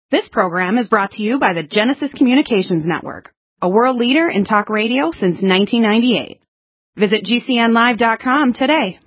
This program is brought to you by the Genesis Communications Network, a world leader in talk radio since 1998. Visit GCNlive.com today.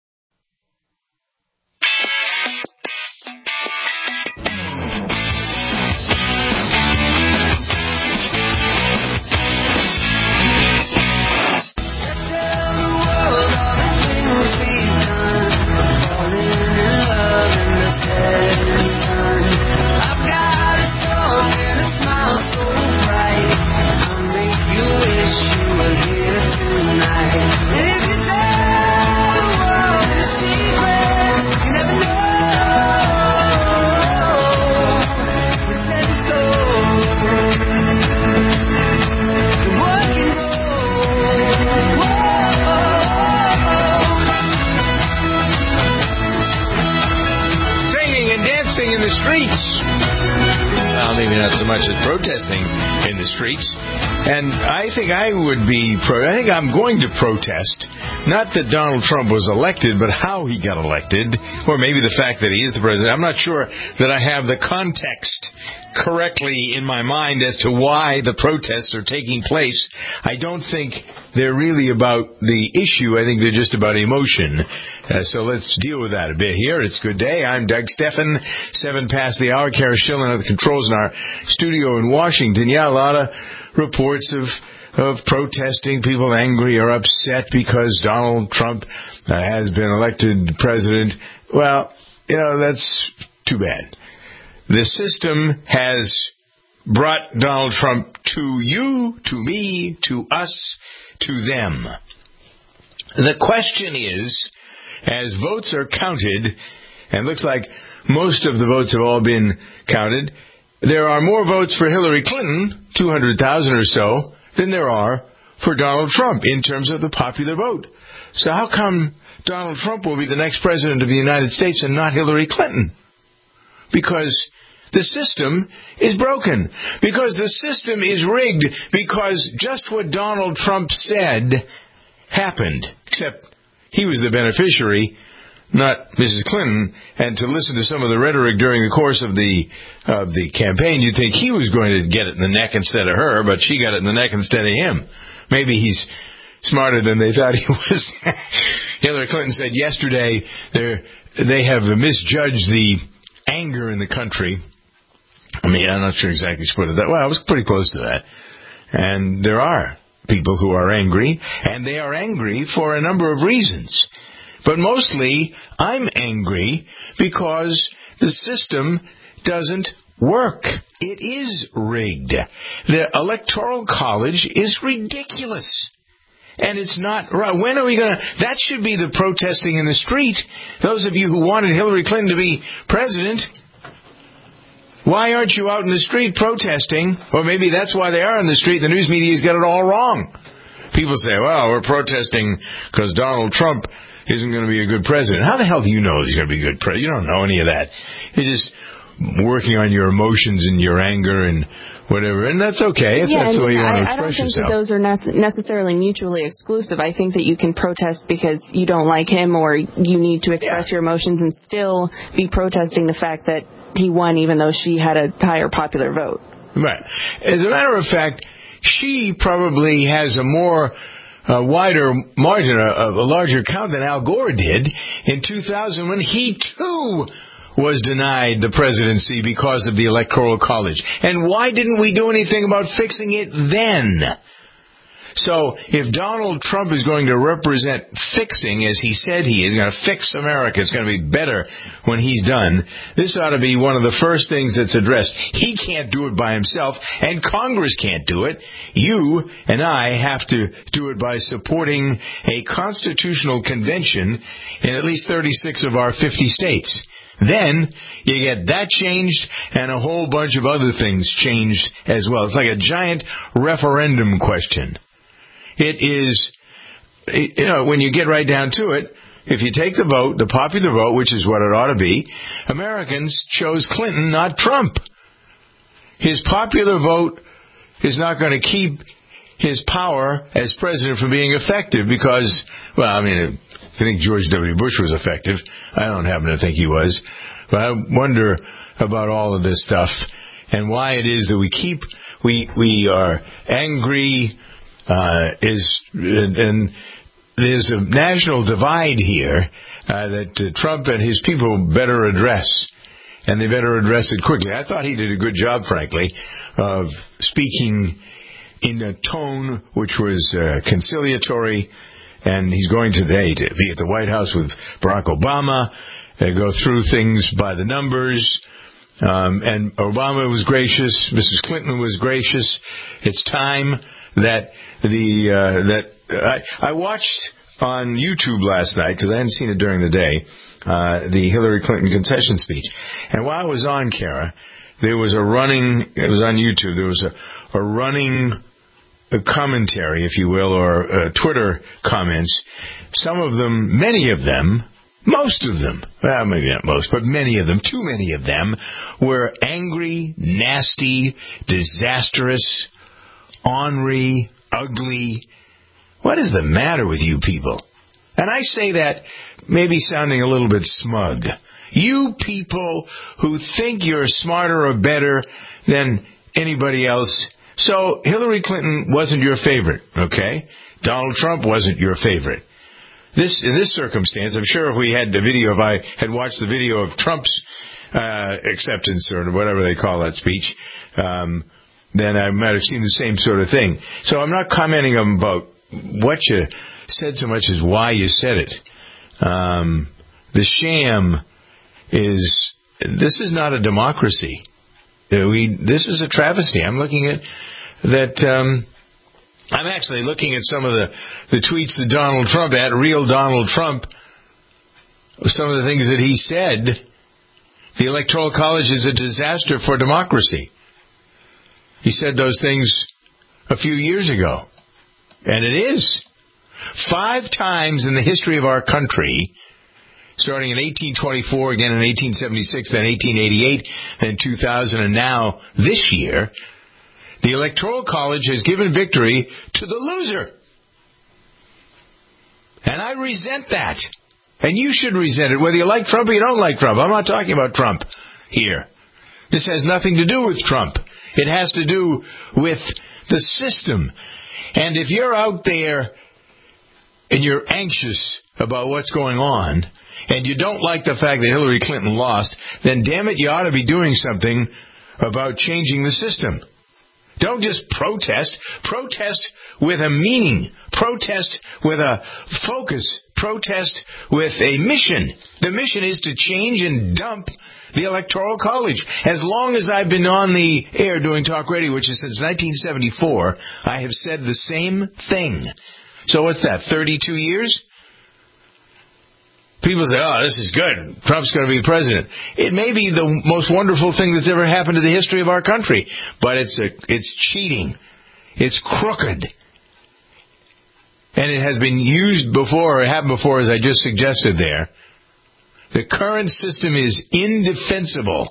Maybe not so much as protesting in the streets. And I think I think I'm going to protest, not that Donald Trump was elected, but how he got elected, or maybe the fact that he is the president. I'm not sure that I have the context correctly in my mind as to why the protests are taking place. I don't think they're really about the issue. I think they're just about emotion. So let's deal with that a bit here. It's Good Day. I'm Doug Steffen. 7 past the hour. Kara Schillen at the controls in our studio in Washington. Yeah, a lot of reports of protesting, people angry or upset because Donald Trump has been elected president. Well, that's too bad. The system has brought Donald Trump to you, to me, to us, to them. The question is, as votes are counted, and it looks like most of the votes have all been counted, there are more votes for Hillary Clinton, 200,000 or so, than there are for Donald Trump in terms of the popular vote. So how come Donald Trump will be the next president of the United States and not Hillary Clinton? Because the system is broken. Because the system is rigged. Because just what Donald Trump said happened. Except he was the beneficiary, not Mrs. Clinton. And to listen to some of the rhetoric during the course of the campaign, you'd think he was going to get it in the neck instead of her, but she got it in the neck instead of him. Maybe he's smarter than they thought he was. Hillary Clinton said yesterday they have misjudged the anger in the country. I mean, I'm not sure exactly she put it that way. I was pretty close to that. And there are people who are angry, and they are angry for a number of reasons. But mostly, I'm angry because the system doesn't work. It is rigged. The Electoral College is ridiculous. And it's not right. When are we going to... That should be the protesting in the street. Those of you who wanted Hillary Clinton to be president, why aren't you out in the street protesting? Or maybe that's why they are in the street. The news media's got it all wrong. People say, well, we're protesting because Donald Trump isn't going to be a good president. How the hell do you know he's going to be a good president? You don't know any of that. You're just working on your emotions and your anger and whatever, and that's okay if that's the way you want to express yourself. I don't think that those are necessarily mutually exclusive. I think that you can protest because you don't like him or you need to express your emotions and still be protesting the fact that he won even though she had a higher popular vote. Right. As a matter of fact, she probably has a more wider margin, a larger count than Al Gore did in 2000 when he too was denied the presidency because of the Electoral College. And why didn't we do anything about fixing it then? So if Donald Trump is going to represent fixing, as he said he is, going to fix America, it's going to be better when he's done, this ought to be one of the first things that's addressed. He can't do it by himself, and Congress can't do it. You and I have to do it by supporting a constitutional convention in at least 36 of our 50 states. Then you get that changed and a whole bunch of other things changed as well. It's like a giant referendum question. It is, when you get right down to it, if you take the vote, the popular vote, which is what it ought to be, Americans chose Clinton, not Trump. His popular vote is not going to keep his power as president from being effective because, well, I mean, I think George W. Bush was effective. I don't happen to think he was. But I wonder about all of this stuff. and why it is that we are angry, and there's a national divide here that Trump and his people better address, and they better address it quickly. I thought he did a good job, frankly, of speaking in a tone which was conciliatory, and he's going today to be at the White House with Barack Obama, go through things by the numbers. And Obama was gracious. Mrs. Clinton was gracious. It's time that I watched on YouTube last night, because I hadn't seen it during the day, the Hillary Clinton concession speech. And while I was on, Kara, there was it was on YouTube, there was a running commentary, if you will, or Twitter comments. Some of them, many of them, most of them, well, maybe not most, but many of them, too many of them, were angry, nasty, disastrous, ornery, ugly. What is the matter with you people? And I say that maybe sounding a little bit smug. You people who think you're smarter or better than anybody else. So Hillary Clinton wasn't your favorite, okay? Donald Trump wasn't your favorite. In this circumstance, I'm sure if I had watched the video of Trump's acceptance or whatever they call that speech, then I might have seen the same sort of thing. So I'm not commenting about what you said so much as why you said it. The sham is, this is not a democracy. This is a travesty. I'm looking at that. I'm actually looking at some of the tweets that Donald Trump, at real Donald Trump, some of the things that he said. The Electoral College is a disaster for democracy. He said those things a few years ago. And it is. 5 times in the history of our country, starting in 1824, again in 1876, then 1888, then 2000, and now this year, the Electoral College has given victory to the loser. And I resent that. And you should resent it, whether you like Trump or you don't like Trump. I'm not talking about Trump here. This has nothing to do with Trump. It has to do with the system. And if you're out there and you're anxious about what's going on, and you don't like the fact that Hillary Clinton lost, then damn it, you ought to be doing something about changing the system. Don't just protest. Protest with a meaning. Protest with a focus. Protest with a mission. The mission is to change and dump the Electoral College. As long as I've been on the air doing talk radio, which is since 1974, I have said the same thing. So what's that, 32 years? People say, oh, this is good. Trump's going to be the president. It may be the most wonderful thing that's ever happened to the history of our country, but it's cheating. It's crooked. And it has been used before, or happened before, as I just suggested there. The current system is indefensible.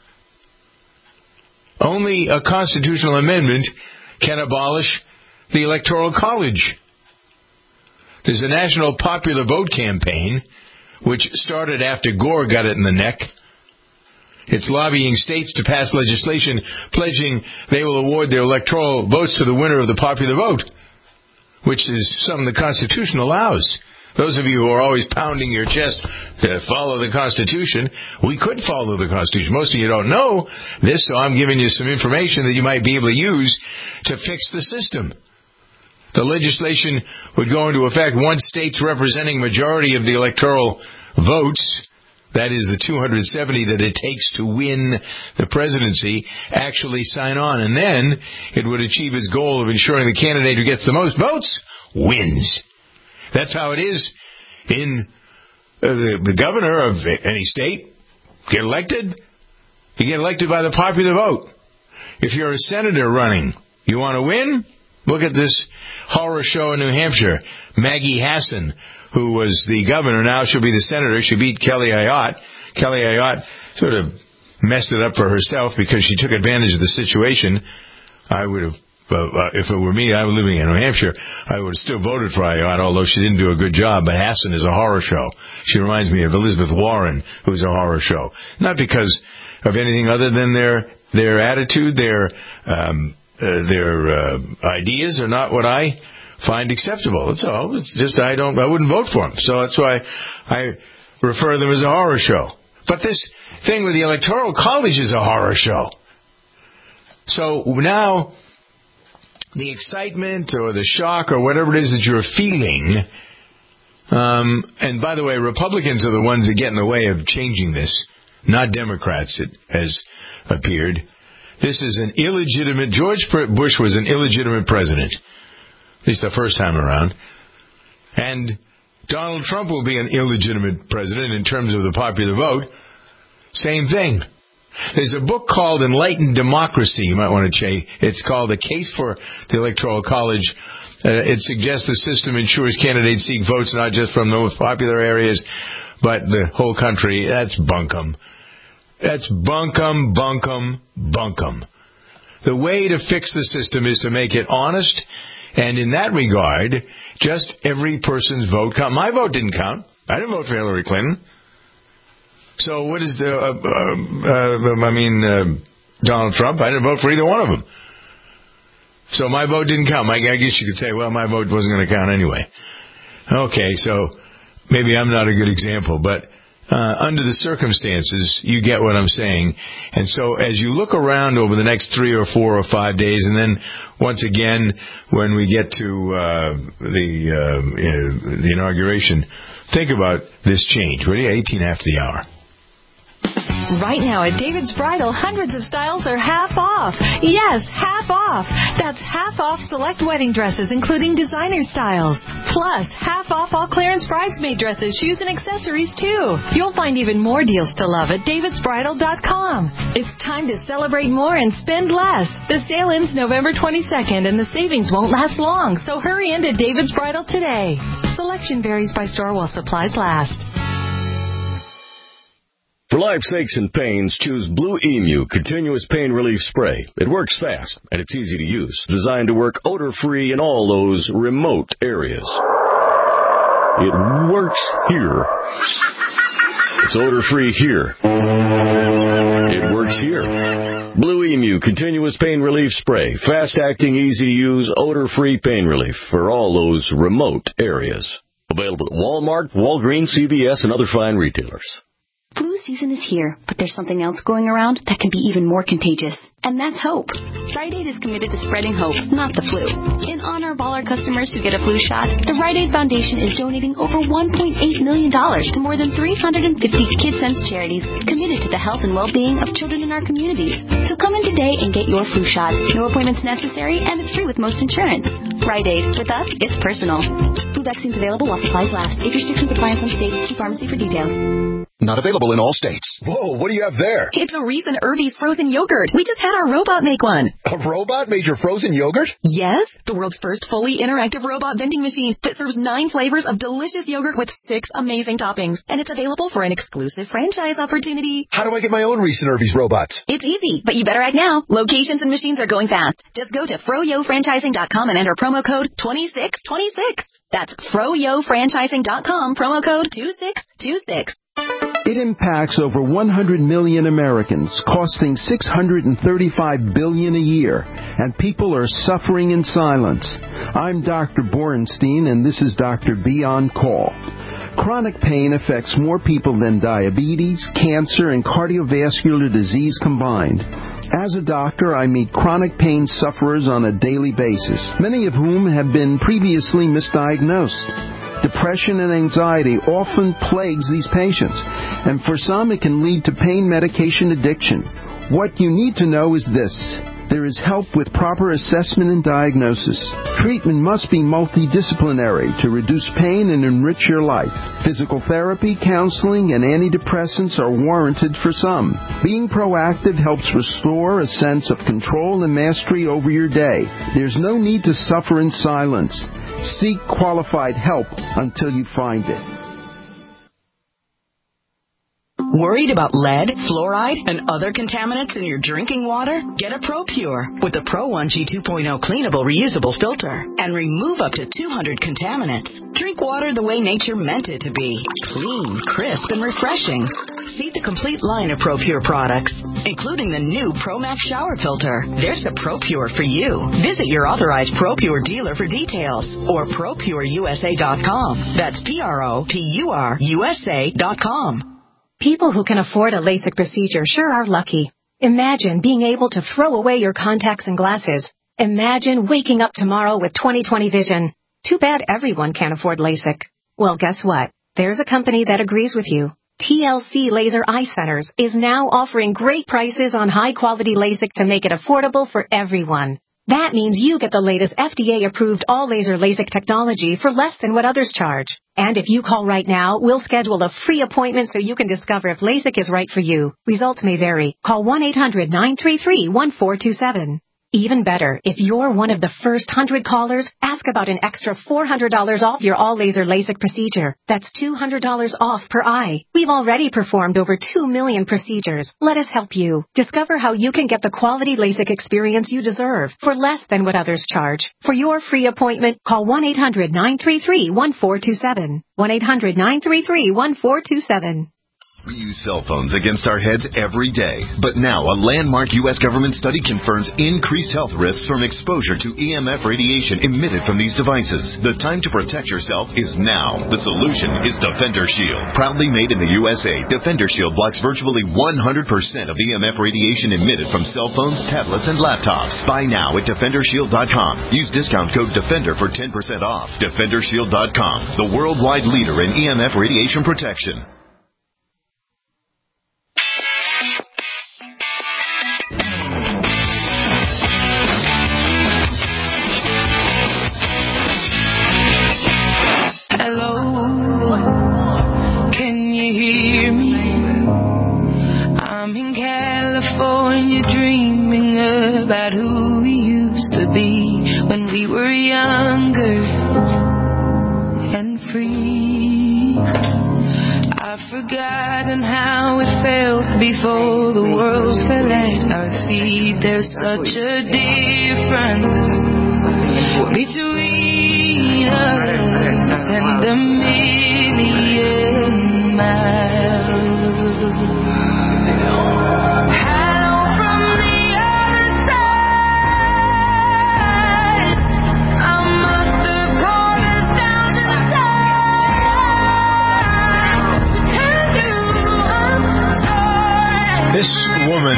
Only a constitutional amendment can abolish the Electoral College. There's a national popular vote campaign which started after Gore got it in the neck. It's lobbying states to pass legislation pledging they will award their electoral votes to the winner of the popular vote, which is something the Constitution allows. Those of you who are always pounding your chest to follow the Constitution, we could follow the Constitution. Most of you don't know this, so I'm giving you some information that you might be able to use to fix the system. The legislation would go into effect once states representing majority of the electoral votes, that is the 270 that it takes to win the presidency, actually sign on. And then it would achieve its goal of ensuring the candidate who gets the most votes wins. That's how it is in the governor of any state. Get elected, you get elected by the popular vote. If you're a senator running, you want to win? Look at this horror show in New Hampshire. Maggie Hassan, who was the governor, now she'll be the senator. She beat Kelly Ayotte. Kelly Ayotte sort of messed it up for herself because she took advantage of the situation. I would have, if it were me, I was living in New Hampshire, I would have still voted for Ayotte, although she didn't do a good job. But Hassan is a horror show. She reminds me of Elizabeth Warren, who's a horror show. Not because of anything other than their their attitude, their ideas are not what I find acceptable. That's all. It's just I wouldn't vote for them. So that's why I refer to them as a horror show. But this thing with the Electoral College is a horror show. So now the excitement or the shock or whatever it is that you're feeling, and by the way, Republicans are the ones that get in the way of changing this, not Democrats, it has appeared. This is an illegitimate, George Bush was an illegitimate president, at least the first time around. And Donald Trump will be an illegitimate president in terms of the popular vote. Same thing. There's a book called Enlightened Democracy. You might want to check. It's called A Case for the Electoral College. It suggests the system ensures candidates seek votes not just from the most popular areas, but the whole country. That's bunkum. That's bunkum, bunkum, bunkum. The way to fix the system is to make it honest, and in that regard, just every person's vote count. My vote didn't count. I didn't vote for Hillary Clinton. So what is Donald Trump? I didn't vote for either one of them. So my vote didn't count. I guess you could say, well, my vote wasn't going to count anyway. Okay, so maybe I'm not a good example, but under the circumstances, you get what I'm saying. And so as you look around over the next 3 or 4 or 5 days, and then once again, when we get to the inauguration, think about this change. Ready? 18 after the hour. Right now at David's Bridal, hundreds of styles are half off. Yes, half off. That's half off select wedding dresses, including designer styles. Plus, half off all clearance bridesmaid dresses, shoes, and accessories, too. You'll find even more deals to love at davidsbridal.com. It's time to celebrate more and spend less. The sale ends November 22nd, and the savings won't last long, so hurry into David's Bridal today. Selection varies by store while supplies last. For life's aches and pains, choose Blue Emu Continuous Pain Relief Spray. It works fast, and it's easy to use. Designed to work odor-free in all those remote areas. It works here. It's odor-free here. It works here. Blue Emu Continuous Pain Relief Spray. Fast-acting, easy-to-use, odor-free pain relief for all those remote areas. Available at Walmart, Walgreens, CVS, and other fine retailers. Flu season is here, but there's something else going around that can be even more contagious, and that's hope. Rite Aid is committed to spreading hope, not the flu. In honor of all our customers who get a flu shot, the Rite Aid Foundation is donating over $1.8 million to more than 350 KidSense charities committed to the health and well-being of children in our communities. So come in today and get your flu shot. No appointments necessary, and it's free with most insurance. Rite Aid. With us, it's personal. Flu vaccines available while supplies last. If restrictions apply in some states, see pharmacy for details. Not available in all states. Whoa, what do you have there? It's a Reese and Irvy's frozen yogurt. We just had our robot make one. A robot made your frozen yogurt? Yes, the world's first fully interactive robot vending machine that serves 9 flavors of delicious yogurt with 6 amazing toppings. And it's available for an exclusive franchise opportunity. How do I get my own Reese and Irvy's robots? It's easy, but you better act now. Locations and machines are going fast. Just go to froyofranchising.com and enter promo code 2626. That's froyofranchising.com, promo code 2626. It impacts over 100 million Americans, costing $635 billion a year, and people are suffering in silence. I'm Dr. Borenstein, and this is Dr. B on Call. Chronic pain affects more people than diabetes, cancer, and cardiovascular disease combined. As a doctor, I meet chronic pain sufferers on a daily basis, many of whom have been previously misdiagnosed. Depression and anxiety often plagues these patients, and for some it can lead to pain medication addiction. What you need to know is this. There is help with proper assessment and diagnosis. Treatment must be multidisciplinary to reduce pain and enrich your life. Physical therapy, counseling, and antidepressants are warranted for some. Being proactive helps restore a sense of control and mastery over your day. There's no need to suffer in silence. Seek qualified help until you find it. Worried about lead, fluoride, and other contaminants in your drinking water? Get a ProPure with the Pro 1G 2.0 cleanable reusable filter and remove up to 200 contaminants. Drink water the way nature meant it to be. Clean, crisp, and refreshing. See the complete line of ProPure products, including the new ProMax shower filter. There's a ProPure for you. Visit your authorized ProPure dealer for details or ProPureUSA.com. That's ProPureUSA.com. People who can afford a LASIK procedure sure are lucky. Imagine being able to throw away your contacts and glasses. Imagine waking up tomorrow with 20/20 vision. Too bad everyone can't afford LASIK. Well, guess what? There's a company that agrees with you. TLC Laser Eye Centers is now offering great prices on high-quality LASIK to make it affordable for everyone. That means you get the latest FDA-approved all-laser LASIK technology for less than what others charge. And if you call right now, we'll schedule a free appointment so you can discover if LASIK is right for you. Results may vary. Call 1-800-933-1427. Even better, if you're one of the first 100 callers, ask about an extra $400 off your all-laser LASIK procedure. That's $200 off per eye. We've already performed over 2 million procedures. Let us help you. Discover how you can get the quality LASIK experience you deserve for less than what others charge. For your free appointment, call 1-800-933-1427. 1-800-933-1427. We use cell phones against our heads every day. But now a landmark U.S. government study confirms increased health risks from exposure to EMF radiation emitted from these devices. The time to protect yourself is now. The solution is Defender Shield. Proudly made in the USA, Defender Shield blocks virtually 100% of EMF radiation emitted from cell phones, tablets, and laptops. Buy now at DefenderShield.com. Use discount code DEFENDER for 10% off. DefenderShield.com, the worldwide leader in EMF radiation protection. Hello, can you hear me? I'm in California dreaming about who we used to be when we were younger and free. I've forgotten how it felt before the world fell at our feet. There's such a difference between us and a million miles. Hello from the other side. I must have called us down to tell you I'm sorry. This woman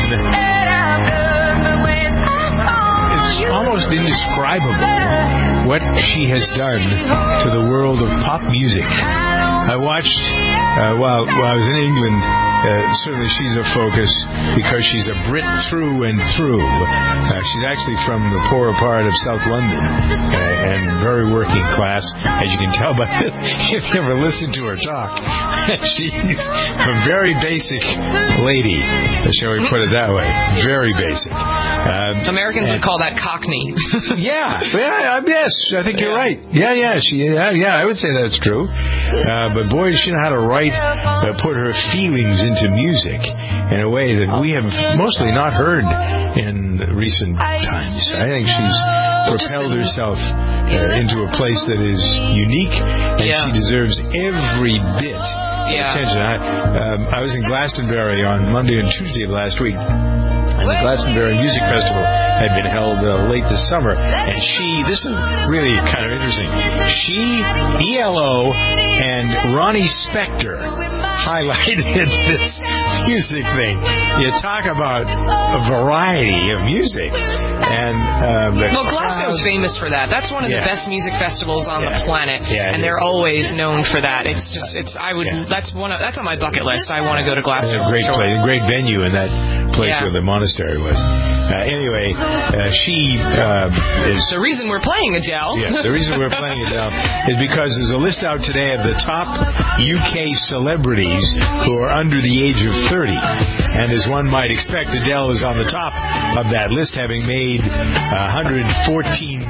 is almost indescribable what she has done to the world of pop music. I watched, while I was in England, certainly she's a focus because she's a Brit through and through. She's actually from the poorer part of South London and very working class, as you can tell by if you ever listen to her talk. She's a very basic lady, shall we put it that way. Very basic. Americans would call that Cockney. Yes, I think you're right. Yeah, I would say that's true. But boy, does she know how to write, put her feelings into music in a way that we have mostly not heard in recent times. I think she's propelled herself into a place that is unique, and she deserves every bit of attention. I was in Glastonbury on Monday and Tuesday of last week, and the Glastonbury Music Festival had been held late this summer, and this is really kind of interesting, ELO and Ronnie Spector highlighted this music thing. You talk about a variety of music. And Glasgow's famous for that. That's one of the best music festivals on the planet, and they're always known for that. That's on my bucket list. I want to go to Glasgow. It's a great place, a great venue in that place where the monastery was. Anyway, she is... The reason we're playing Adele. The reason we're playing Adele is because there's a list out today of the top UK celebrities who are under the age of 30. And as one might expect, Adele is on the top of that list, having made $114 million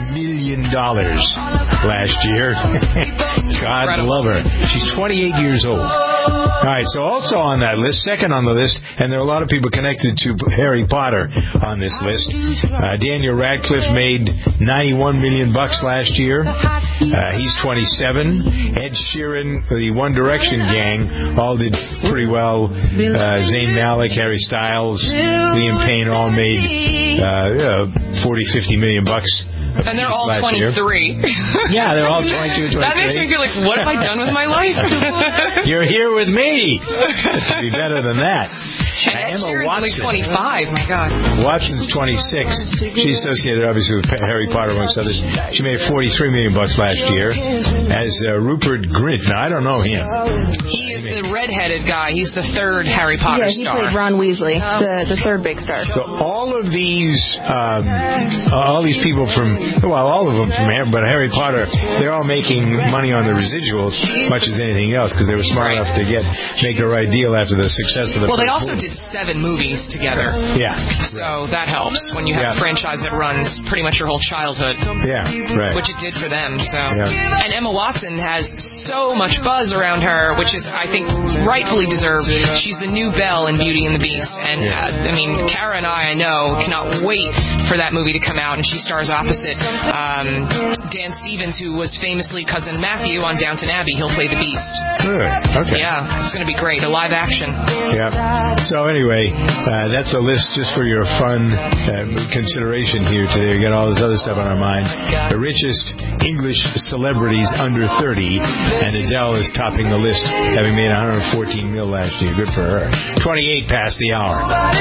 million last year. God love her. She's 28 years old. All right, so also on that list, second on the list, and there are a lot of people connected to Harry Potter on this list. Daniel Radcliffe made $91 million last year. He's 27. Ed Sheeran, the One Direction gang, all did pretty well. Zayn Malik, Harry Styles, Liam Payne all made $40-50 million. And they're all 23. Yeah, they're all 22, 23. That makes me feel like, what have I done with my life? You're here with me. To be better than that. And Emma Watson, only 25. My God. Watson's 26. She's associated, obviously, with Harry Potter, amongst others. She made $43 million last year. As Rupert Grint. Now, I don't know him. He is the redheaded guy. He's the third Harry Potter star. Yeah, he played Ron Weasley, the third big star. So all of these people from, well, all of them from Harry Potter, they're all making money on the residuals, much as anything else, because they were smart enough to make the right deal after the success of the. Well, they also did 7 movies together. Yeah. So that helps when you have a franchise that runs pretty much your whole childhood. Yeah, right. Which it did for them. So. Yeah. And Emma Watson has so much buzz around her, which is, I think, rightfully deserved. She's the new Belle in Beauty and the Beast. And, I mean, Kara and I know, cannot wait for that movie to come out. And she stars opposite Dan Stevens, who was famously Cousin Matthew on Downton Abbey. He'll play the Beast. Good. Okay. Yeah, it's going to be great. A live action. Yeah. So anyway, that's a list just for your fun consideration here today. We got all this other stuff on our mind. The richest English celebrities under 30, and Adele is topping the list, having made $114 million last year. Good for her. 28 past the hour.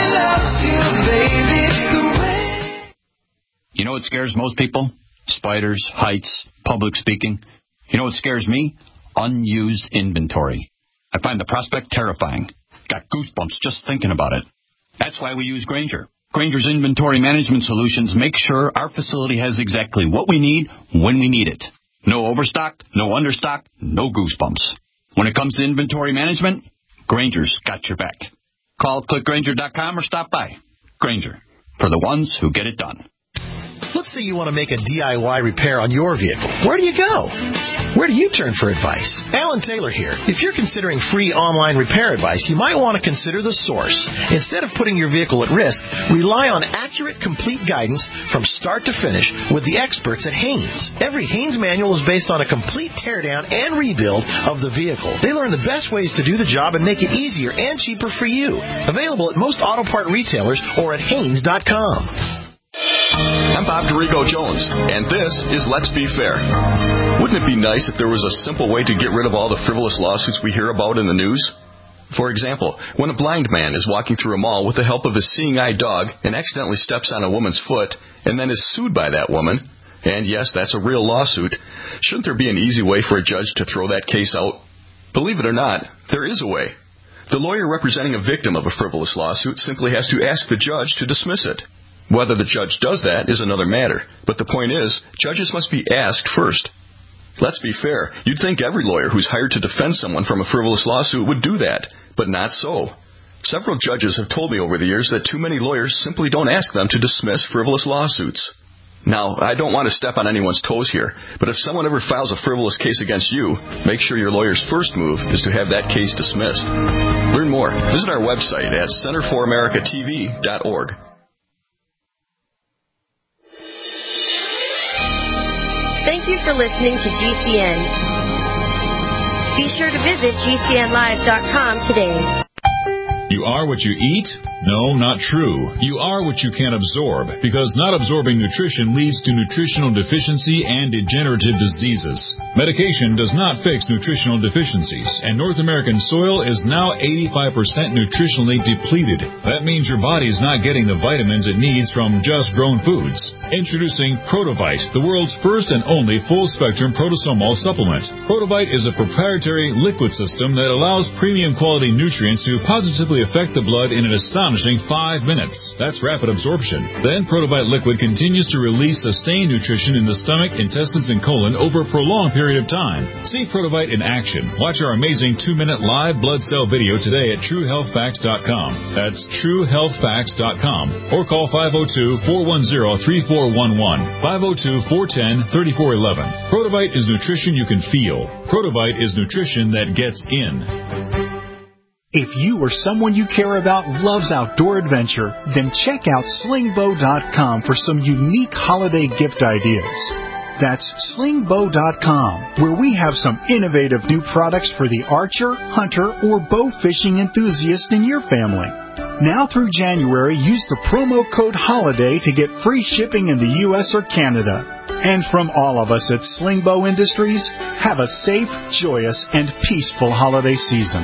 You know what scares most people? Spiders, heights, public speaking. You know what scares me? Unused inventory. I find the prospect terrifying. Got goosebumps just thinking about it. That's why we use Grainger. Grainger's inventory management solutions make sure our facility has exactly what we need when we need it. No overstock, no understock, no goosebumps. When it comes to inventory management, Grainger's got your back. Call clickgrainger.com or stop by. Grainger, for the ones who get it done. Let's say you want to make a DIY repair on your vehicle. Where do you go? Where do you turn for advice? Alan Taylor here. If you're considering free online repair advice, you might want to consider The Source. Instead of putting your vehicle at risk, rely on accurate, complete guidance from start to finish with the experts at Haynes. Every Haynes manual is based on a complete teardown and rebuild of the vehicle. They learn the best ways to do the job and make it easier and cheaper for you. Available at most auto part retailers or at Haynes.com. I'm Bob Dorigo Jones, and this is Let's Be Fair. Wouldn't it be nice if there was a simple way to get rid of all the frivolous lawsuits we hear about in the news? For example, when a blind man is walking through a mall with the help of his seeing-eye dog and accidentally steps on a woman's foot and then is sued by that woman, and yes, that's a real lawsuit, shouldn't there be an easy way for a judge to throw that case out? Believe it or not, there is a way. The lawyer representing a victim of a frivolous lawsuit simply has to ask the judge to dismiss it. Whether the judge does that is another matter, but the point is, judges must be asked first. Let's be fair, you'd think every lawyer who's hired to defend someone from a frivolous lawsuit would do that, but not so. Several judges have told me over the years that too many lawyers simply don't ask them to dismiss frivolous lawsuits. Now, I don't want to step on anyone's toes here, but if someone ever files a frivolous case against you, make sure your lawyer's first move is to have that case dismissed. Learn more. Visit our website at centerforamericatv.org. Thank you for listening to GCN. Be sure to visit GCNlive.com today. You are what you eat? No, not true. You are what you can absorb, because not absorbing nutrition leads to nutritional deficiency and degenerative diseases. Medication does not fix nutritional deficiencies, and North American soil is now 85% nutritionally depleted. That means your body's not getting the vitamins it needs from just grown foods. Introducing Protovite, the world's first and only full-spectrum protosomal supplement. Protovite is a proprietary liquid system that allows premium quality nutrients to positively affect the blood in an astonishing astonishing 5 minutes. That's rapid absorption. Then Protovite liquid continues to release sustained nutrition in the stomach, intestines, and colon over a prolonged period of time. See Protovite in action. Watch our amazing 2-minute live blood cell video today at TrueHealthFacts.com. That's TrueHealthFacts.com. Or call 502-410-3411. 502-410-3411. Protovite is nutrition you can feel. Protovite is nutrition that gets in. If you or someone you care about loves outdoor adventure, then check out slingbow.com for some unique holiday gift ideas. That's slingbow.com, where we have some innovative new products for the archer, hunter, or bow fishing enthusiast in your family. Now through January, use the promo code HOLIDAY to get free shipping in the U.S. or Canada. And from all of us at Slingbow Industries, have a safe, joyous, and peaceful holiday season.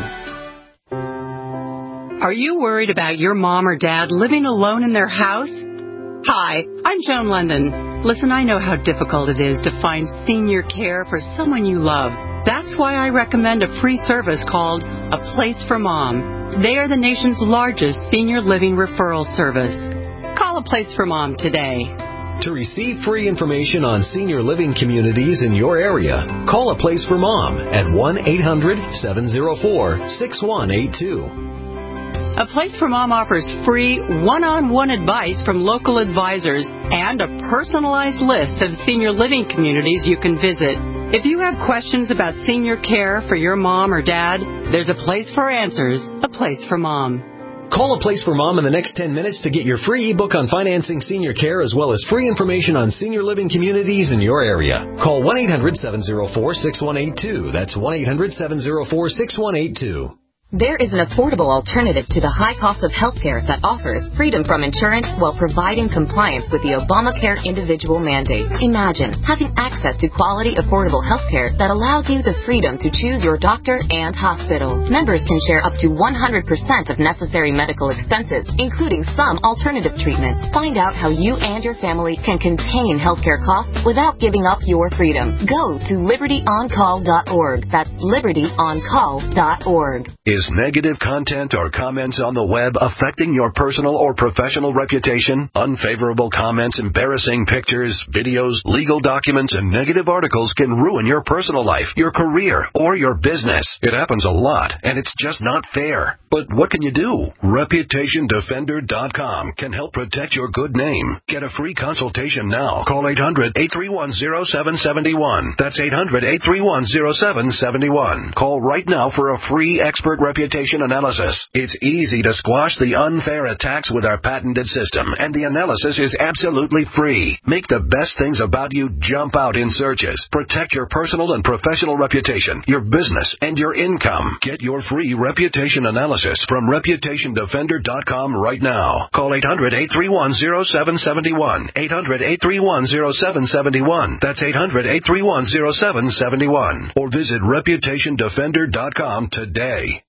Are you worried about your mom or dad living alone in their house? Hi, I'm Joan London. Listen, I know how difficult it is to find senior care for someone you love. That's why I recommend a free service called A Place for Mom. They are the nation's largest senior living referral service. Call A Place for Mom today. To receive free information on senior living communities in your area, call A Place for Mom at 1-800-704-6182. A Place for Mom offers free one-on-one advice from local advisors and a personalized list of senior living communities you can visit. If you have questions about senior care for your mom or dad, there's a place for answers, A Place for Mom. Call A Place for Mom in the next 10 minutes to get your free ebook on financing senior care as well as free information on senior living communities in your area. Call 1-800-704-6182. That's 1-800-704-6182. There is an affordable alternative to the high cost of healthcare that offers freedom from insurance while providing compliance with the Obamacare individual mandate. Imagine having access to quality, affordable healthcare that allows you the freedom to choose your doctor and hospital. Members can share up to 100% of necessary medical expenses, including some alternative treatments. Find out how you and your family can contain healthcare costs without giving up your freedom. Go to libertyoncall.org. That's libertyoncall.org. Is negative content or comments on the web affecting your personal or professional reputation? Unfavorable comments, embarrassing pictures, videos, legal documents, and negative articles can ruin your personal life, your career, or your business. It happens a lot, and it's just not fair. But what can you do? ReputationDefender.com can help protect your good name. Get a free consultation now. Call 800-831-0771. That's 800-831-0771. Call right now for a free expert reputation analysis. It's easy to squash the unfair attacks with our patented system, and the analysis is absolutely free. Make the best things about you jump out in searches. Protect your personal and professional reputation, your business, and your income. Get your free reputation analysis from ReputationDefender.com right now. Call 800-831-0771. 800-831-0771. That's 800-831-0771. Or visit ReputationDefender.com today.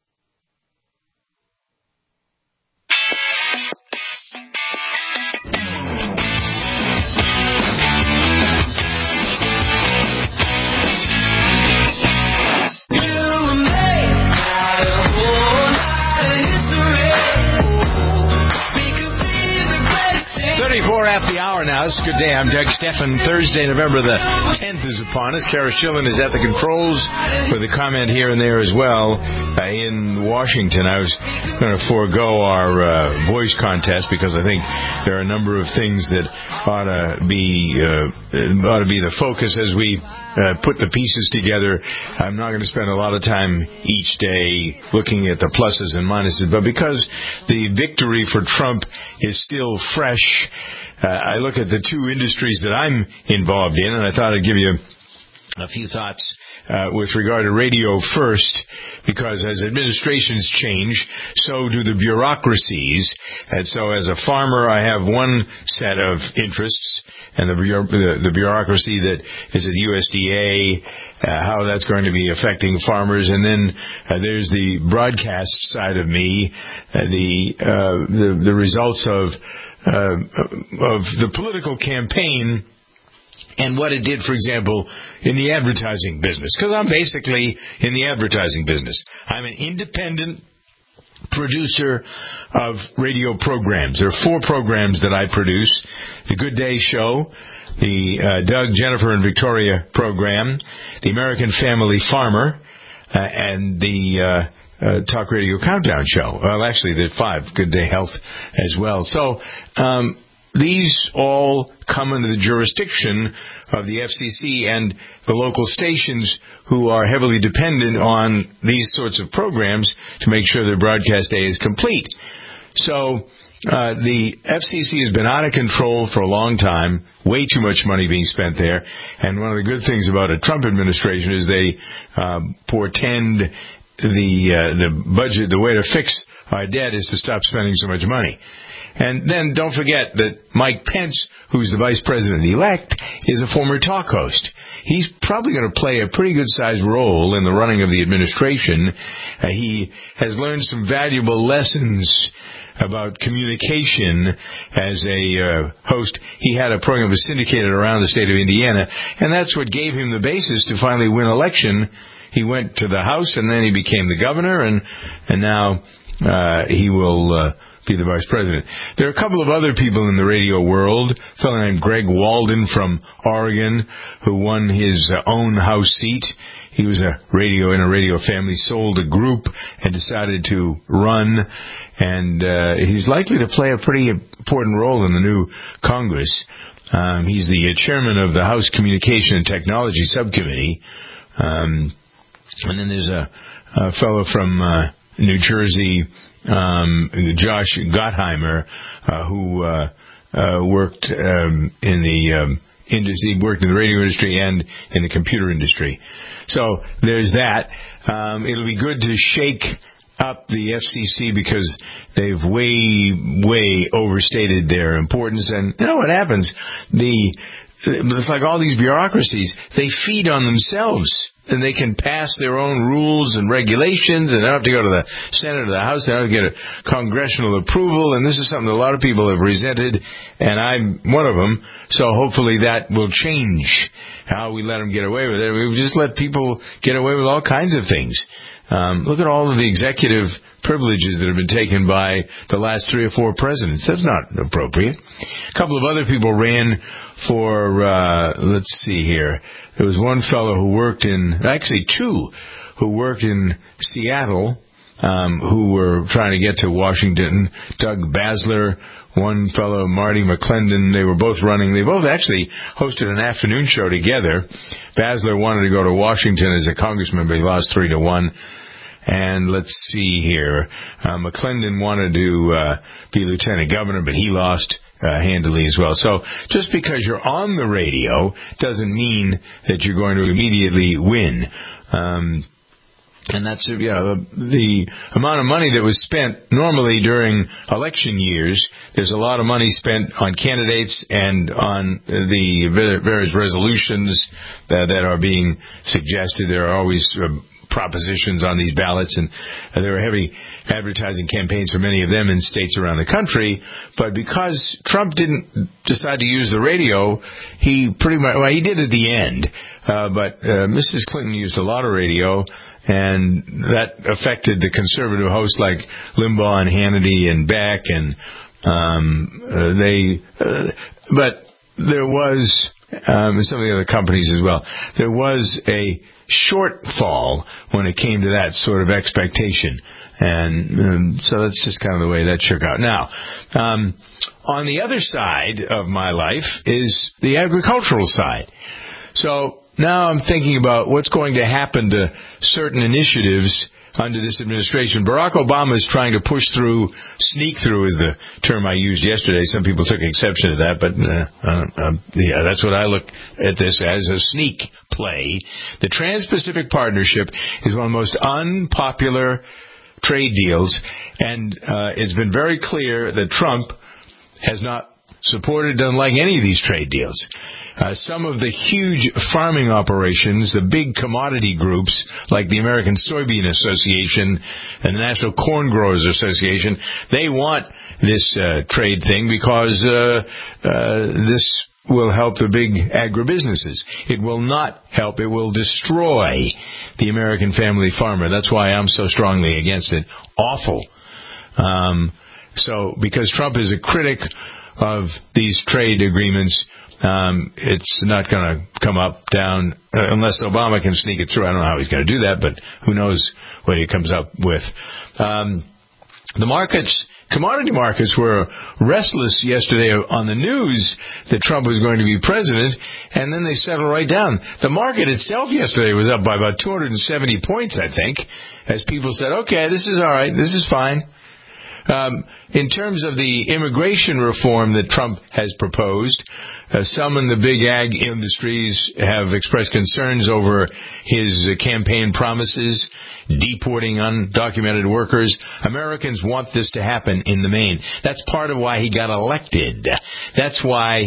After the hour now. It's a good day. I'm Doug Steffen. Thursday, November the 10th is upon us. Kara Schillen is at the controls with a comment here and there as well. In Washington, I was going to forego our voice contest because I think there are a number of things that ought to be the focus as we put the pieces together. I'm not going to spend a lot of time each day looking at the pluses and minuses, but because the victory for Trump is still fresh, I look at the two industries that I'm involved in, and I thought I'd give you a few thoughts with regard to radio first, because as administrations change, so do the bureaucracies. And so as a farmer, I have one set of interests, and the bureaucracy that is at the USDA, how that's going to be affecting farmers. And then there's the broadcast side of me, the results of the political campaign and what it did, for example, in the advertising business. Because I'm basically in the advertising business. I'm an independent producer of radio programs. There are 4 programs that I produce. The Good Day Show, the Doug, Jennifer, and Victoria program, the American Family Farmer, and the Talk Radio Countdown Show. Well, actually, there are 5, Good Day Health as well. So these all come under the jurisdiction of the FCC and the local stations who are heavily dependent on these sorts of programs to make sure their broadcast day is complete. So the FCC has been out of control for a long time, way too much money being spent there. And one of the good things about a Trump administration is they portend the budget, the way to fix our debt is to stop spending so much money. And then don't forget that Mike Pence, who's the vice president-elect, is a former talk host. He's probably going to play a pretty good-sized role in the running of the administration. He has learned some valuable lessons about communication as a host. He had a program that was syndicated around the state of Indiana, and that's what gave him the basis to finally win election. He went to the House, and then he became the governor, and now he will be the vice president. There are a couple of other people in the radio world. A fellow named Greg Walden from Oregon, who won his own House seat. He was in a radio family, sold a group, and decided to run. And he's likely to play a pretty important role in the new Congress. He's the chairman of the House Communication and Technology Subcommittee. And then there's a fellow from New Jersey, Josh Gottheimer, who worked in the industry, worked in the radio industry and in the computer industry. So there's that. It'll be good to shake up the FCC because they've way overstated their importance. And you know what happens? It's like all these bureaucracies, they feed on themselves. And they can pass their own rules and regulations, and they don't have to go to the Senate or the House. They don't have to get a congressional approval, and this is something that a lot of people have resented, and I'm one of them. So hopefully that will change how we let them get away with it. We just let people get away with all kinds of things. Look at all of the executive privileges that have been taken by the last 3 or 4 presidents. That's not appropriate. A couple of other people ran for, let's see here. There was one fellow who worked actually 2, who worked in Seattle, who were trying to get to Washington. Doug Basler, one fellow, Marty McClendon, they were both running. They both actually hosted an afternoon show together. Basler wanted to go to Washington as a congressman, but he lost 3-1. And let's see here. McClendon wanted to be lieutenant governor, but he lost handily as well. So just because you're on the radio doesn't mean that you're going to immediately win. And that's the amount of money that was spent normally during election years. There's a lot of money spent on candidates and on the various resolutions that are being suggested. There are always propositions on these ballots, and there are heavy advertising campaigns for many of them in states around the country. But because Trump didn't decide to use the radio, he did at the end. But Mrs. Clinton used a lot of radio, and that affected the conservative hosts like Limbaugh and Hannity and Beck, and but there was some of the other companies as well. There was a shortfall when it came to that sort of expectation. And so that's just kind of the way that shook out. Now, on the other side of my life is the agricultural side. So now I'm thinking about what's going to happen to certain initiatives under this administration. Barack Obama is trying to push through, sneak through is the term I used yesterday. Some people took exception to that, but that's what I look at this as, a sneak play. The Trans-Pacific Partnership is one of the most unpopular trade deals, and it's been very clear that Trump has not supported, doesn't like any of these trade deals. Some of the huge farming operations, the big commodity groups like the American Soybean Association and the National Corn Growers Association, they want this trade thing because this will help the big agribusinesses. It will not help. It will destroy the American family farmer. That's why I'm so strongly against it. Awful So because Trump is a critic of these trade agreements, it's not going to come down unless Obama can sneak it through. I don't know how he's going to do that, but who knows what he comes up with. Commodity markets were restless yesterday on the news that Trump was going to be president, and then they settled right down. The market itself yesterday was up by about 270 points, I think, as people said, okay, this is all right, this is fine. In terms of the immigration reform that Trump has proposed, some in the big ag industries have expressed concerns over his campaign promises, deporting undocumented workers. Americans want this to happen in the main. That's part of why he got elected. That's why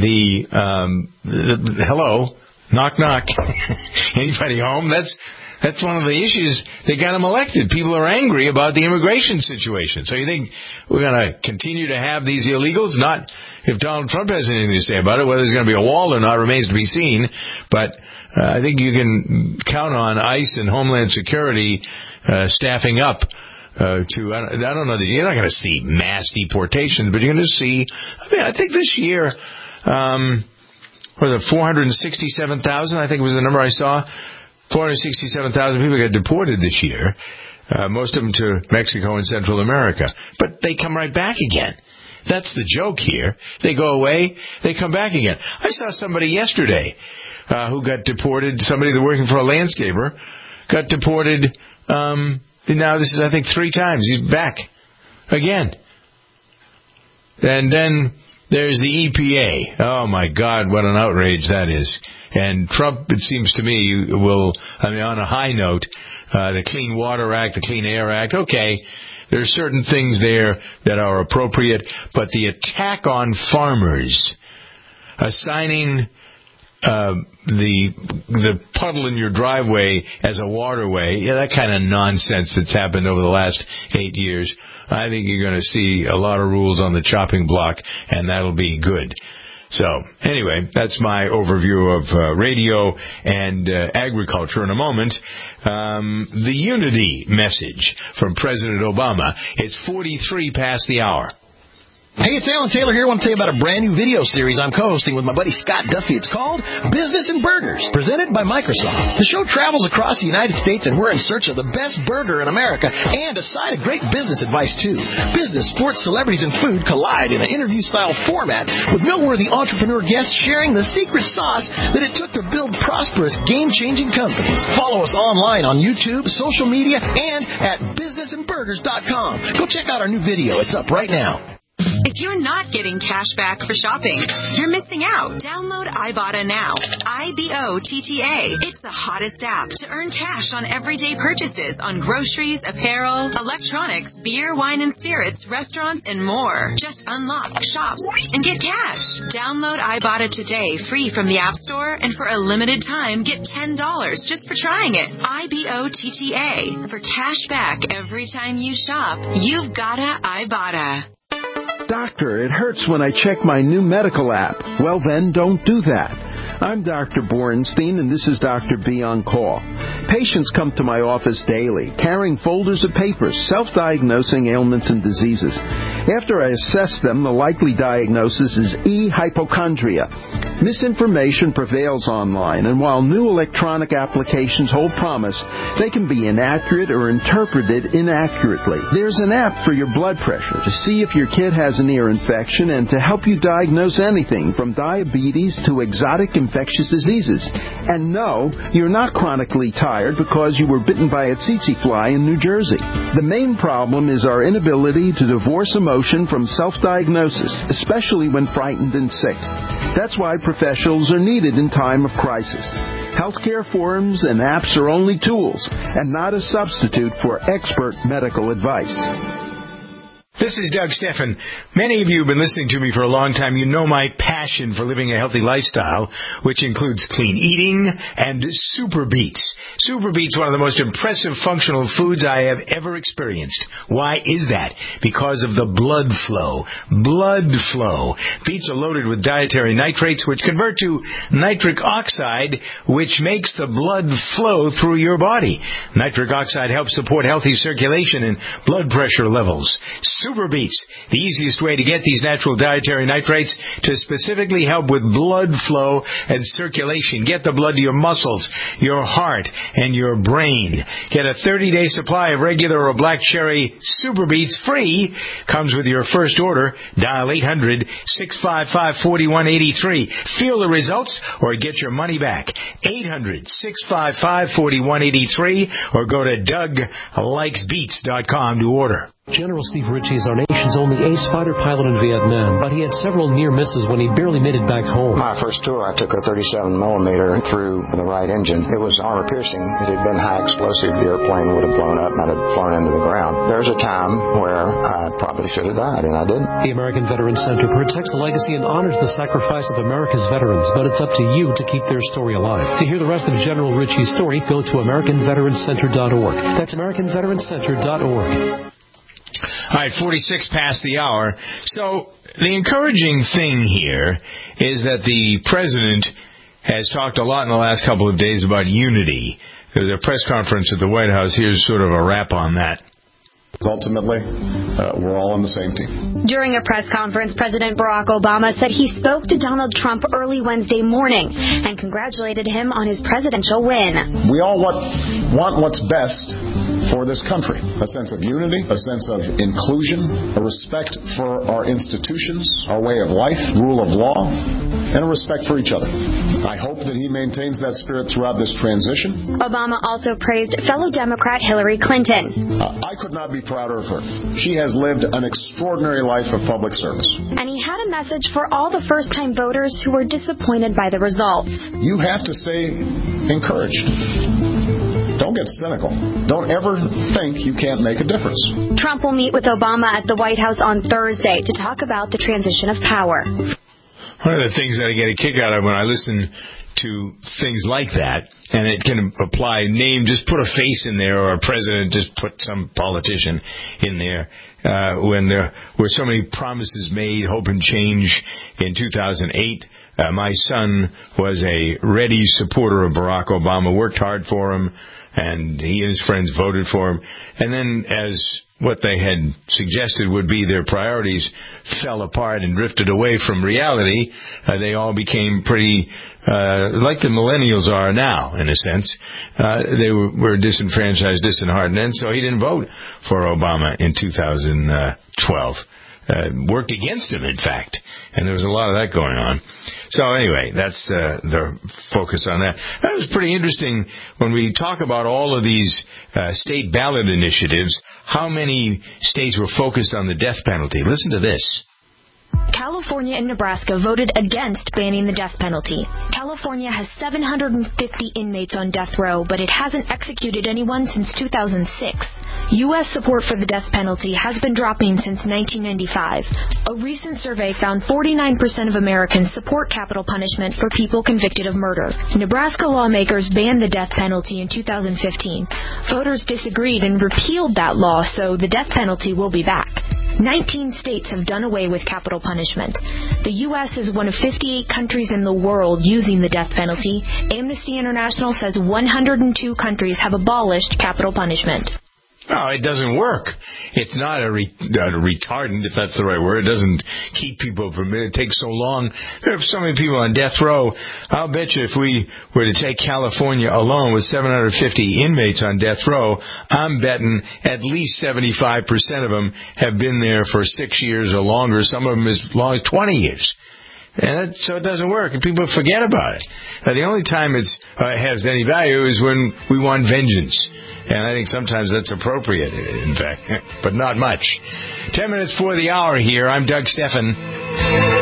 hello, knock, knock. Anybody home? That's one of the issues that got him elected. People are angry about the immigration situation. So you think we're going to continue to have these illegals? Not if Donald Trump has anything to say about it. Whether there's going to be a wall or not remains to be seen. But I think you can count on ICE and Homeland Security staffing up I don't know that you're not going to see mass deportations, but you're going to see, I think this year, was it 467,000? I think was the number I saw. 467,000 people got deported this year, most of them to Mexico and Central America. But they come right back again. That's the joke here. They go away, they come back again. I saw somebody yesterday who got deported, somebody that's working for a landscaper, got deported, now this is, I think, 3 times. He's back again. And then there's the EPA. Oh, my God, what an outrage that is. And Trump, it seems to me, on a high note, the Clean Water Act, the Clean Air Act, okay, there are certain things there that are appropriate, but the attack on farmers, assigning the puddle in your driveway as a waterway, that kind of nonsense that's happened over the last 8 years, I think you're going to see a lot of rules on the chopping block, and that'll be good. So, anyway, that's my overview of radio and agriculture. In a moment, the unity message from President Obama. It's 43 past the hour. Hey, it's Alan Taylor here. I want to tell you about a brand new video series I'm co-hosting with my buddy Scott Duffy. It's called Business and Burgers, presented by Microsoft. The show travels across the United States, and we're in search of the best burger in America and a side of great business advice, too. Business, sports, celebrities, and food collide in an interview-style format with noteworthy entrepreneur guests sharing the secret sauce that it took to build prosperous, game-changing companies. Follow us online on YouTube, social media, and at businessandburgers.com. Go check out our new video. It's up right now. If you're not getting cash back for shopping, you're missing out. Download Ibotta now. IBOTTA. It's the hottest app to earn cash on everyday purchases on groceries, apparel, electronics, beer, wine and spirits, restaurants, and more. Just unlock, shop, and get cash. Download Ibotta today, free from the App Store, and for a limited time, get $10 just for trying it. IBOTTA. For cash back every time you shop, you've gotta Ibotta. Doctor, it hurts when I check my new medical app. Well, then, don't do that. I'm Dr. Borenstein, and this is Dr. B on Call. Patients come to my office daily, carrying folders of papers, self-diagnosing ailments and diseases. After I assess them, the likely diagnosis is hypochondria. Misinformation prevails online, and while new electronic applications hold promise, they can be inaccurate or interpreted inaccurately. There's an app for your blood pressure to see if your kid has an ear infection and to help you diagnose anything from diabetes to exotic infectious diseases. And no, you're not chronically tired because you were bitten by a tsetse fly in New Jersey. The main problem is our inability to divorce emotion from self-diagnosis, especially when frightened and sick. That's why professionals are needed in time of crisis. Healthcare forums and apps are only tools and not a substitute for expert medical advice. This is Doug Steffen. Many of you have been listening to me for a long time. You know my passion for living a healthy lifestyle, which includes clean eating and Super Beets. Super Beets, one of the most impressive functional foods I have ever experienced. Why is that? Because of the blood flow. Blood flow. Beets are loaded with dietary nitrates, which convert to nitric oxide, which makes the blood flow through your body. Nitric oxide helps support healthy circulation and blood pressure levels. Super Beets, the easiest way to get these natural dietary nitrates to specifically help with blood flow and circulation. Get the blood to your muscles, your heart, and your brain. Get a 30-day supply of regular or black cherry Super Beets free. Comes with your first order. Dial 800-655-4183. Feel the results or get your money back. 800-655-4183 or go to DougLikesBeets.com to order. General Steve Ritchie is our nation's only ace fighter pilot in Vietnam, but he had several near misses when he barely made it back home. My first tour, I took a 37mm through the right engine. It was armor piercing. It had been high explosive. The airplane would have blown up and I'd have flown into the ground. There's a time where I probably should have died, and I didn't. The American Veterans Center protects the legacy and honors the sacrifice of America's veterans, but it's up to you to keep their story alive. To hear the rest of General Ritchie's story, go to AmericanVeteransCenter.org. That's AmericanVeteransCenter.org. All right, 46 past the hour. So the encouraging thing here is that the president has talked a lot in the last couple of days about unity. There was a press conference at the White House. Here's sort of a wrap on that. Ultimately, we're all on the same team. During a press conference, President Barack Obama said he spoke to Donald Trump early Wednesday morning and congratulated him on his presidential win. We all want what's best for this country. A sense of unity, a sense of inclusion, a respect for our institutions, our way of life, rule of law, and a respect for each other. I hope that he maintains that spirit throughout this transition. Obama also praised fellow Democrat Hillary Clinton. I could not be prouder of her. She has lived an extraordinary life of public service. And he had a message for all the first-time voters who were disappointed by the results. You have to stay encouraged. Don't get cynical. Don't ever think you can't make a difference. Trump will meet with Obama at the White House on Thursday to talk about the transition of power. One of the things that I get a kick out of when I listen to things like that, and it can apply just put a face in there, or a president, just put some politician in there, when there were so many promises made, hope and change in 2008. My son was a ready supporter of Barack Obama, worked hard for him, and he and his friends voted for him. And then as what they had suggested would be their priorities fell apart and drifted away from reality, they all became pretty like the millennials are now, in a sense. They were disenfranchised, disheartened, and so he didn't vote for Obama in 2012. Worked against him, in fact. And there was a lot of that going on. So anyway, that's the focus on that. That was pretty interesting when we talk about all of these state ballot initiatives, how many states were focused on the death penalty. Listen to this. California and Nebraska voted against banning the death penalty. California has 750 inmates on death row, but it hasn't executed anyone since 2006. U.S. support for the death penalty has been dropping since 1995. A recent survey found 49% of Americans support capital punishment for people convicted of murder. Nebraska lawmakers banned the death penalty in 2015. Voters disagreed and repealed that law, so the death penalty will be back. 19 states have done away with capital punishment. The U.S. is one of 58 countries in the world using the death penalty. Amnesty International says 102 countries have abolished capital punishment. No, it doesn't work. It's not a retardant, if that's the right word. It doesn't keep people from it. It takes so long. There are so many people on death row. I'll bet you if we were to take California alone with 750 inmates on death row, I'm betting at least 75% of them have been there for 6 years or longer, some of them as long as 20 years. And so it doesn't work, and people forget about it. The only time it has any value is when we want vengeance. And I think sometimes that's appropriate, in fact, but not much. 10 minutes before the hour here. I'm Doug Steffen.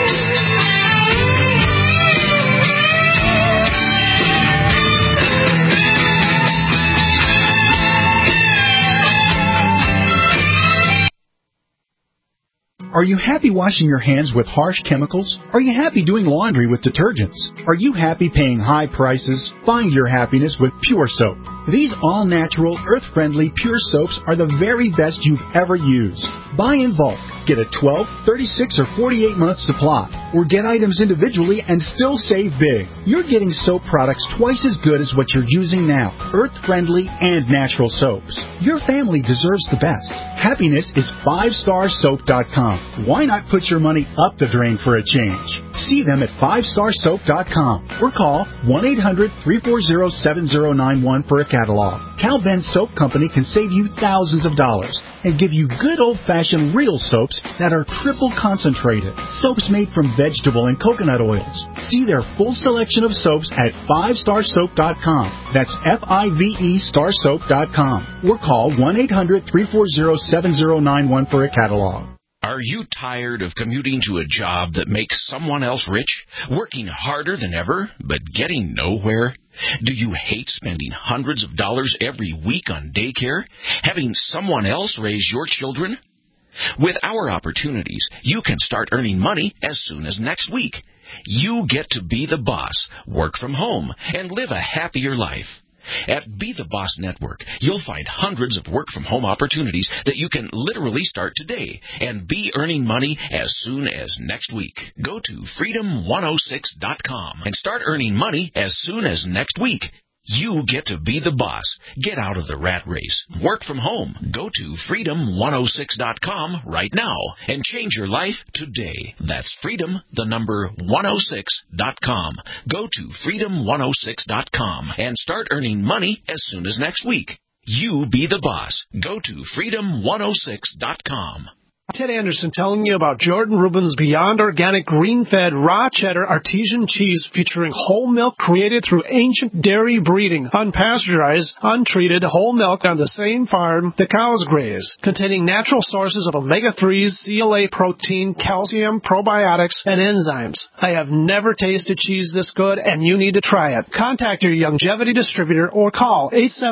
Are you happy washing your hands with harsh chemicals? Are you happy doing laundry with detergents? Are you happy paying high prices? Find your happiness with Pure Soap. These all-natural, earth-friendly Pure Soaps are the very best you've ever used. Buy in bulk. Get a 12, 36, or 48-month supply. Or get items individually and still save big. You're getting soap products twice as good as what you're using now. Earth-friendly and natural soaps. Your family deserves the best. Happiness is 5starsoap.com. Why not put your money up the drain for a change? See them at 5starsoap.com or call 1-800-340-7091 for a catalog. Cal Ben Soap Company can save you thousands of dollars and give you good old-fashioned real soaps that are triple concentrated. Soaps made from vegetable and coconut oils. See their full selection of soaps at 5starsoap.com. That's F-I-V-E starsoap.com. Or call 1-800-340-7091 for a catalog. Are you tired of commuting to a job that makes someone else rich, working harder than ever, but getting nowhere? Do you hate spending hundreds of dollars every week on daycare, having someone else raise your children? With our opportunities, you can start earning money as soon as next week. You get to be the boss, work from home, and live a happier life. At Be the Boss Network, you'll find hundreds of work-from-home opportunities that you can literally start today and be earning money as soon as next week. Go to freedom106.com and start earning money as soon as next week. You get to be the boss. Get out of the rat race. Work from home. Go to freedom106.com right now and change your life today. That's freedom106.com. Go to freedom106.com and start earning money as soon as next week. You be the boss. Go to freedom106.com. Ted Anderson telling you about Jordan Rubin's Beyond Organic Green-Fed Raw Cheddar Artesian Cheese featuring whole milk created through ancient dairy breeding, unpasteurized, untreated whole milk on the same farm the cows graze, containing natural sources of omega-3s, CLA protein, calcium, probiotics, and enzymes. I have never tasted cheese this good, and you need to try it. Contact your Longevity distributor or call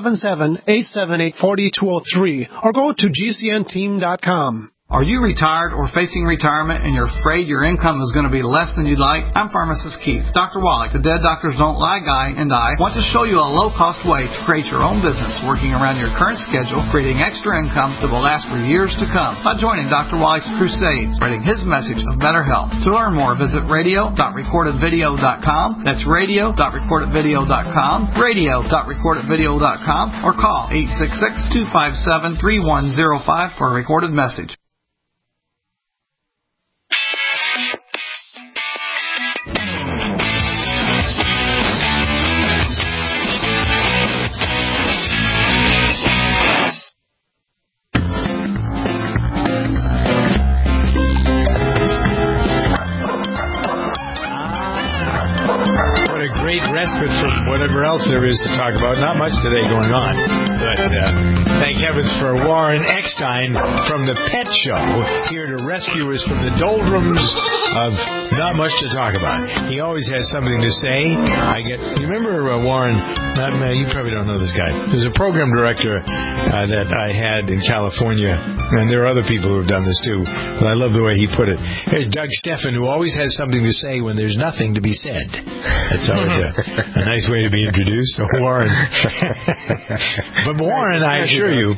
877-878-4203 or go to GCNteam.com. Are you retired or facing retirement and you're afraid your income is going to be less than you'd like? I'm Pharmacist Keith. Dr. Wallach, the Dead Doctors Don't Lie guy, and I want to show you a low-cost way to create your own business working around your current schedule, creating extra income that will last for years to come by joining Dr. Wallach's crusade, spreading his message of better health. To learn more, visit radio.recordedvideo.com. That's radio.recordedvideo.com, radio.recordedvideo.com, or call 866-257-3105 for a recorded message. Great respite from whatever else there is to talk about. Not much today going on, but thank heavens for Warren Eckstein from the Pet Show here to rescue us from the doldrums of not much to talk about. He always has something to say. You remember Warren? You probably don't know this guy. There's a program director that I had in California, and there are other people who have done this too, but I love the way he put it. There's Doug Steffen, who always has something to say when there's nothing to be said. That's always a nice way to be introduced. Warren. But Warren, I assure you,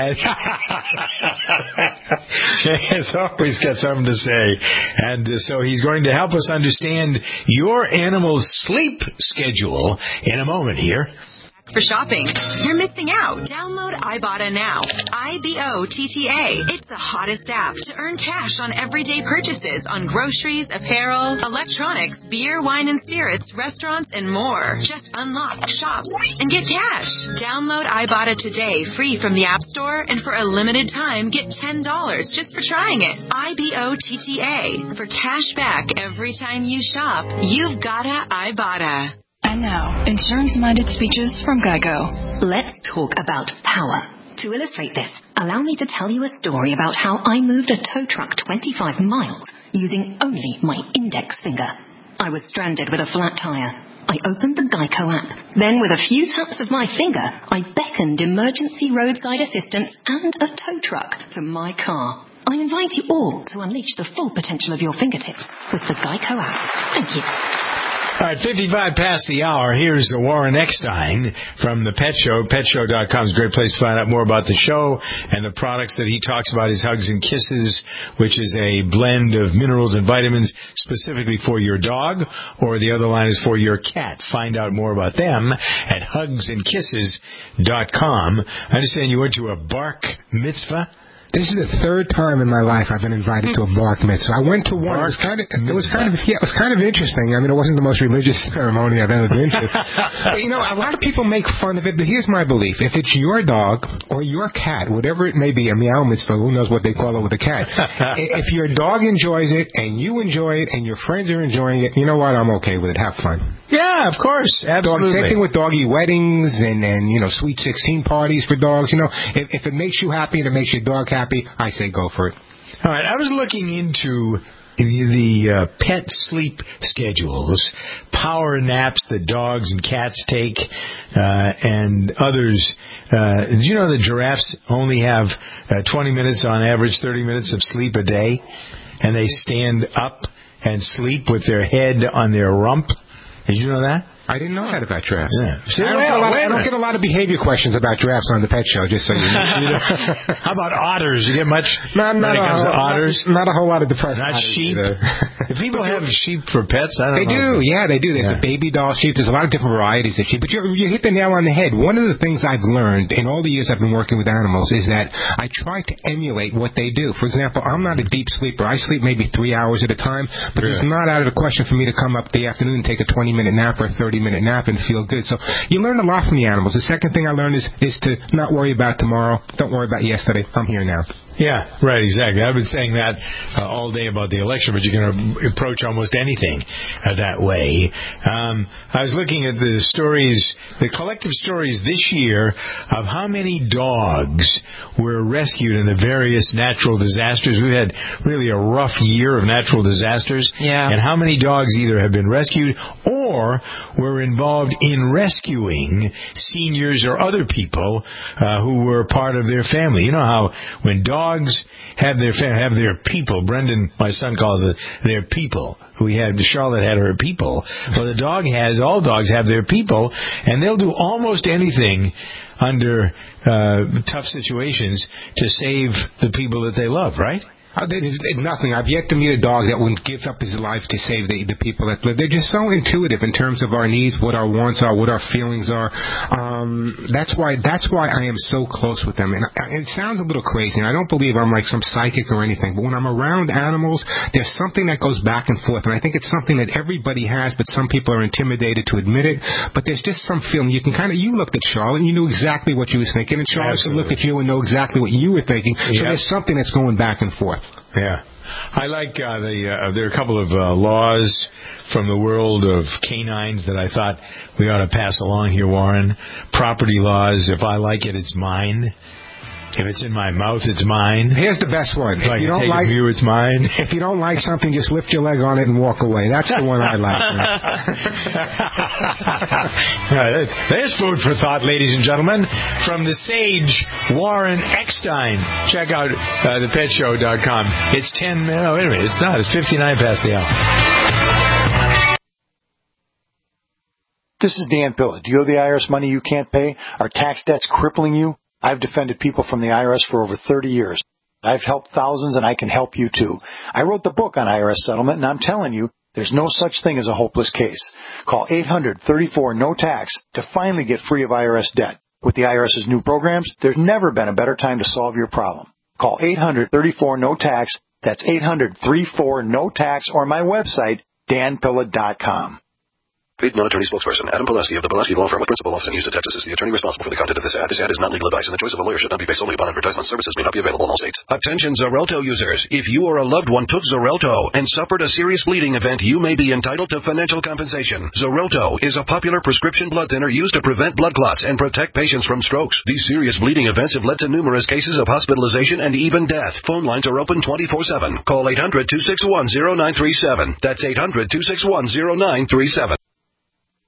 has always got something to say. And so he's going to help us understand your animal's sleep schedule in a moment here. For shopping, you're missing out. Download Ibotta now. IBOTTA. It's the hottest app to earn cash on everyday purchases on groceries, apparel, electronics, beer, wine and spirits, restaurants, and more. Just unlock, shop, and get cash. Download Ibotta today, free from the App Store, and for a limited time, get $10 just for trying it. IBOTTA. For cash back every time you shop, you've gotta Ibotta. And now, insurance-minded speeches from GEICO. Let's talk about power. To illustrate this, allow me to tell you a story about how I moved a tow truck 25 miles using only my index finger. I was stranded with a flat tire. I opened the GEICO app. Then, with a few taps of my finger, I beckoned emergency roadside assistance and a tow truck to my car. I invite you all to unleash the full potential of your fingertips with the Geico app. Thank you. All right, 55 past the hour. Here's Warren Eckstein from The Pet Show. PetShow.com is a great place to find out more about the show and the products that he talks about. His Hugs and Kisses, which is a blend of minerals and vitamins specifically for your dog, or the other line is for your cat. Find out more about them at hugsandkisses.com. I understand you went to a bark mitzvah. This is the third time in my life I've been invited to a bark mitzvah. I went to one. It was kind of interesting. I mean, it wasn't the most religious ceremony I've ever been to. But, a lot of people make fun of it, but here's my belief. If it's your dog or your cat, whatever it may be, a meow mitzvah, who knows what they call it with a cat. If your dog enjoys it and you enjoy it and your friends are enjoying it, you know what? I'm okay with it. Have fun. Yeah, of course. Absolutely. Same thing with doggy weddings and sweet 16 parties for dogs. If it makes you happy and it makes your dog happy, I say go for it. All right. I was looking into the pet sleep schedules, power naps that dogs and cats take, and others. Did you know that giraffes only have 20 minutes on average, 30 minutes of sleep a day, and they stand up and sleep with their head on their rump? Did you know that? I didn't know that about giraffes. Yeah. I don't get a lot of behavior questions about giraffes on the Pet Show, just so you know. How about otters? You get much when it comes to otters? Not a whole lot of depressed Not otters. Sheep? Do people have sheep for pets? I don't know. They do. Yeah, they do. There's a baby doll sheep. There's a lot of different varieties of sheep. But you hit the nail on the head. One of the things I've learned in all the years I've been working with animals is that I try to emulate what they do. For example, I'm not a deep sleeper. I sleep maybe 3 hours at a time, but it's not out of the question for me to come up the afternoon and take a 20-minute nap or a 30-minute nap and feel good. So you learn a lot from the animals. The second thing I learned is to not worry about tomorrow. Don't worry about yesterday. I'm here now. Yeah, right, exactly. I've been saying that all day about the election, but you can approach almost anything that way. I was looking at the stories, the collective stories this year of how many dogs were rescued in the various natural disasters. We've had really a rough year of natural disasters. Yeah. And how many dogs either have been rescued or were involved in rescuing seniors or other people who were part of their family. You know how when dogs have their people. Brendan, my son, calls it their people. Charlotte had her people. Well, all dogs have their people, and they'll do almost anything under tough situations to save the people that they love, right? There's nothing. I've yet to meet a dog that wouldn't give up his life to save the people that live. They're just so intuitive in terms of our needs, what our wants are, what our feelings are. That's why I am so close with them. And it sounds a little crazy, and I don't believe I'm like some psychic or anything, but when I'm around animals, there's something that goes back and forth, and I think it's something that everybody has, but some people are intimidated to admit it. But there's just some feeling. You looked at Charlotte, and you knew exactly what she was thinking, and Charlotte could look at you and know exactly what you were thinking. So there's something that's going back and forth. Yeah. I like there are a couple of laws from the world of canines that I thought we ought to pass along here, Warren. Property laws. If I like it, it's mine. If it's in my mouth, it's mine. Here's the best one. If I can take it from you, it's mine. If you don't like something, just lift your leg on it and walk away. That's the one I like. There's food for thought, ladies and gentlemen. From the sage, Warren Eckstein. Check out thepetshow.com. It's 10 minutes. Oh, wait a minute. It's not. It's 59 past the hour. This is Dan Pilla. Do you owe the IRS money you can't pay? Are tax debts crippling you? I've defended people from the IRS for over 30 years. I've helped thousands, and I can help you too. I wrote the book on IRS settlement, and I'm telling you, there's no such thing as a hopeless case. Call 800-34-NO-TAX to finally get free of IRS debt. With the IRS's new programs, there's never been a better time to solve your problem. Call 800-34-NO-TAX. That's 800-34-NO-TAX, or my website, danpilla.com. Paid non-attorney spokesperson Adam Pileski of the Pileski Law Firm with principal office in Houston, Texas is the attorney responsible for the content of this ad. This ad is not legal advice, and the choice of a lawyer should not be based solely upon advertisement. Services may not be available in all states. Attention Xarelto users. If you or a loved one took Xarelto and suffered a serious bleeding event, you may be entitled to financial compensation. Xarelto is a popular prescription blood thinner used to prevent blood clots and protect patients from strokes. These serious bleeding events have led to numerous cases of hospitalization and even death. Phone lines are open 24/7. Call 800-261-0937. That's 800-261-0937.